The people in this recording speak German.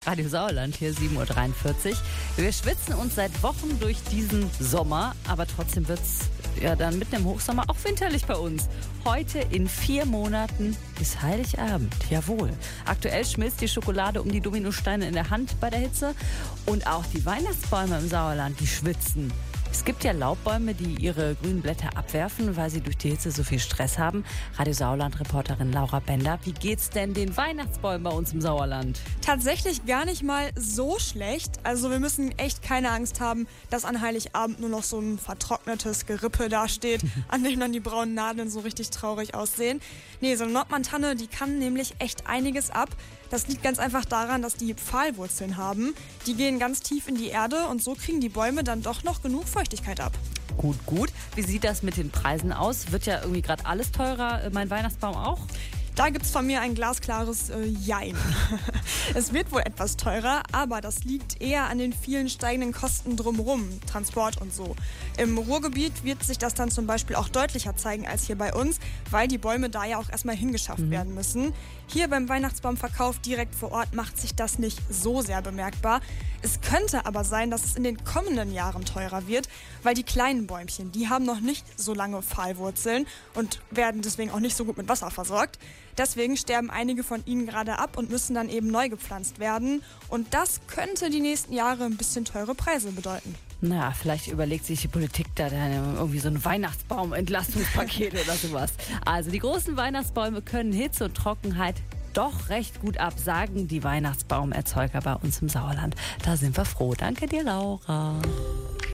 Radio Sauerland, hier 7:43 Uhr. Wir schwitzen uns seit Wochen durch diesen Sommer, aber trotzdem wird es ja dann mitten im Hochsommer auch winterlich bei uns. Heute in 4 Monaten ist Heiligabend, jawohl. Aktuell schmilzt die Schokolade um die Dominosteine in der Hand bei der Hitze und auch die Weihnachtsbäume im Sauerland, die schwitzen. Es gibt ja Laubbäume, die ihre grünen Blätter abwerfen, weil sie durch die Hitze so viel Stress haben. Radio Sauerland-Reporterin Laura Bender, wie geht's denn den Weihnachtsbäumen bei uns im Sauerland? Tatsächlich gar nicht mal so schlecht. Also wir müssen echt keine Angst haben, dass an Heiligabend nur noch so ein vertrocknetes Gerippe dasteht, an dem dann die braunen Nadeln so richtig traurig aussehen. Nee, so eine Nordmann-Tanne, die kann nämlich echt einiges ab. Das liegt ganz einfach daran, dass die Pfahlwurzeln haben. Die gehen ganz tief in die Erde und so kriegen die Bäume dann doch noch genug Feuchtigkeit ab. Gut. Wie sieht das mit den Preisen aus? Wird ja irgendwie gerade alles teurer, mein Weihnachtsbaum auch? Da gibt's von mir ein glasklares Jein. Es wird wohl etwas teurer, aber das liegt eher an den vielen steigenden Kosten drumherum, Transport und so. Im Ruhrgebiet wird sich das dann zum Beispiel auch deutlicher zeigen als hier bei uns, weil die Bäume da ja auch erstmal hingeschafft werden müssen. Hier beim Weihnachtsbaumverkauf direkt vor Ort macht sich das nicht so sehr bemerkbar. Es könnte aber sein, dass es in den kommenden Jahren teurer wird, weil die kleinen Bäumchen, die haben noch nicht so lange Pfahlwurzeln und werden deswegen auch nicht so gut mit Wasser versorgt. Deswegen sterben einige von ihnen gerade ab und müssen dann eben neu gepflanzt werden. Und das könnte die nächsten Jahre ein bisschen teure Preise bedeuten. Na, vielleicht überlegt sich die Politik da dann irgendwie so ein Weihnachtsbaum-Entlastungspaket oder sowas. Also die großen Weihnachtsbäume können Hitze und Trockenheit doch recht gut ab, sagen die Weihnachtsbaumerzeuger bei uns im Sauerland. Da sind wir froh. Danke dir, Laura.